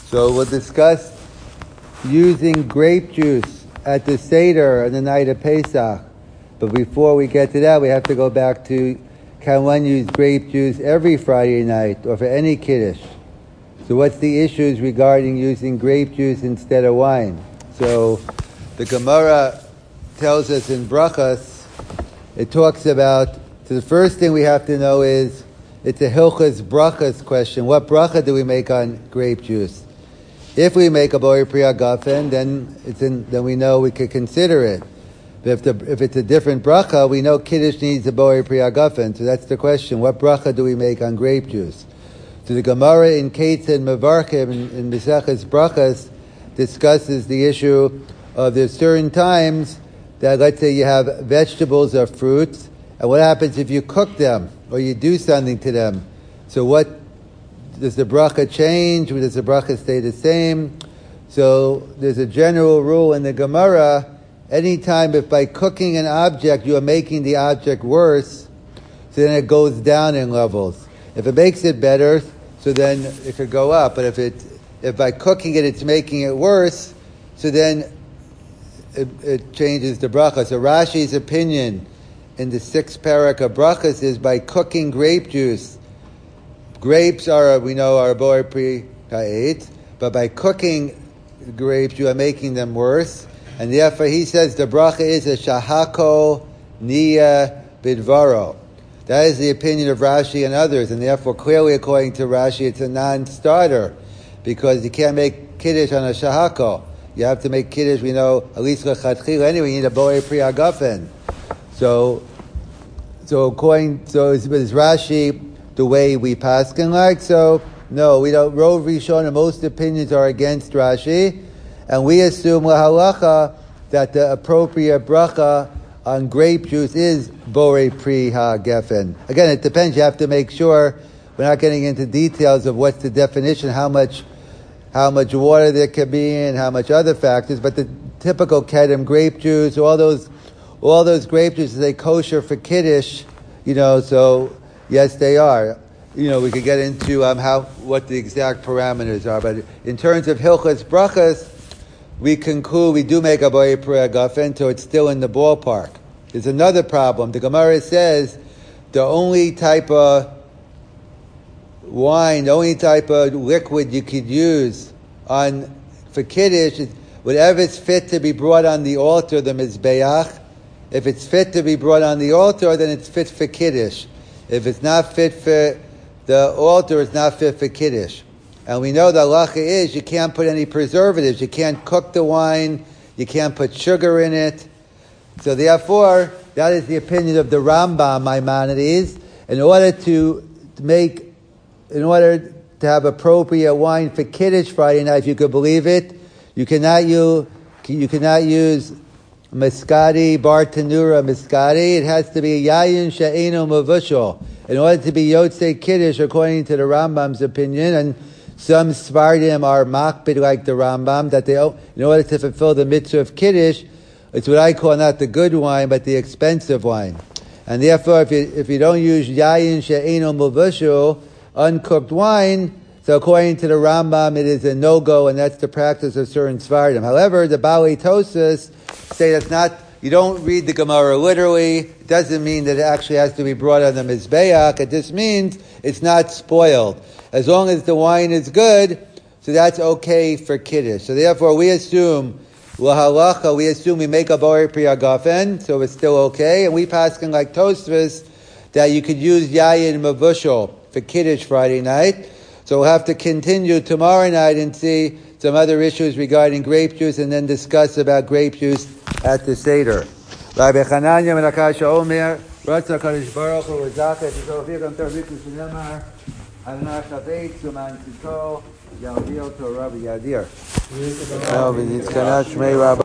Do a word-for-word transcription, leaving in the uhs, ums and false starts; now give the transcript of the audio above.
So we'll discuss using grape juice at the Seder on the night of Pesach. But before we get to that, we have to go back to, can one use grape juice every Friday night or for any Kiddush? So what's the issues regarding using grape juice instead of wine? So the Gemara tells us in Brachas, it talks about, so the first thing we have to know is, it's a Hilchas Brachas question. What bracha do we make on grape juice? If we make a Borei Pri Hagafen, then it's in, then we know we could consider it. But if, the, if it's a different bracha, we know Kiddush needs a Borei Pri Hagafen. So that's the question. What bracha do we make on grape juice? So the Gemara in Keitz and Mevarchim in, in Maseches Brachas discusses the issue of there's certain times that, let's say you have vegetables or fruits, and what happens if you cook them or you do something to them? So what does the bracha change, or does the bracha stay the same? So there's a general rule in the Gemara, anytime if by cooking an object you are making the object worse, so then it goes down in levels. If it makes it better, so then it could go up. But if it if by cooking it it's making it worse, so then it, it changes the bracha. So Rashi's opinion in the sixth parak of brachas is by cooking grape juice. Grapes are, we know, are Borei Pri Ha'etz, but by cooking grapes, you are making them worse. And therefore, he says the bracha is a shahako niya bidvaro. That is the opinion of Rashi and others, and therefore, clearly, according to Rashi, it's a non-starter, because you can't make kiddush on a shahako. You have to make kiddush, we know, at least lechatchila. Anyway, you need a Borei Pri Hagafen. So, so according, so is, is Rashi the way we paskin like? So no, we don't. Rov Rishon and most opinions are against Rashi, and we assume lahalacha that the appropriate bracha on grape juice is Borei Pri Hagafen. Again, it depends. You have to make sure we're not getting into details of what's the definition, how much, how much water there could be, and how much other factors. But the typical kedem grape juice, all those, all those grape juices, they kosher for kiddush, you know. So yes, they are. You know, we could get into um, how what the exact parameters are, but in terms of Hilchas Brachas, we conclude we do make a Borei Pri Hagafen, so it's still in the ballpark. There's another problem. The Gemara says the only type of wine, the only type of liquid you could use on for Kiddush is whatever's fit to be brought on the altar, the Mizbeach. If it's fit to be brought on the altar, then it's fit for Kiddush. If it's not fit for the altar, it's not fit for Kiddush. And we know the halacha is you can't put any preservatives. You can't cook the wine. You can't put sugar in it. So therefore, that is the opinion of the Rambam Maimonides. In order to make, in order to have appropriate wine for Kiddush Friday night, if you could believe it, you cannot use, you cannot use Miskadi, Bartanura Miskadi. It has to be Yayin She'eno Mavushal. In order to be Yotzei Kiddush, according to the Rambam's opinion, and some Sfardim are makbid like the Rambam, that they, in order to fulfill the mitzvah of Kiddush, it's what I call not the good wine, but the expensive wine. And therefore, if you, if you don't use Yayin She'eno Mavushal, uncooked wine, so according to the Rambam, it is a no-go, and that's the practice of certain Sfardim. However, the Balei Tosas say that's not, you don't read the Gemara literally. It doesn't mean that it actually has to be brought on the Mizbeach. It just means it's not spoiled. As long as the wine is good, so that's okay for Kiddush. So therefore, we assume, lahalacha, we assume we make a Borei Pri Hagafen, so it's still okay. And we paskin like Tosfos that you could use Yayin Mavushal for Kiddush Friday night. So we'll have to continue tomorrow night and see some other issues regarding grape juice, and then discuss about grape juice at the Seder. Rabbi Chananya ben Akasha Omer, Ratza Kadosh Baruch Hu V'Zachet Yisrael Gam Tov Rikus V'Nemar Adonai Chaveit Suman Tzito Yalvil Torah V'Yadir. El V'Nitzkanat Shmei Rabbi.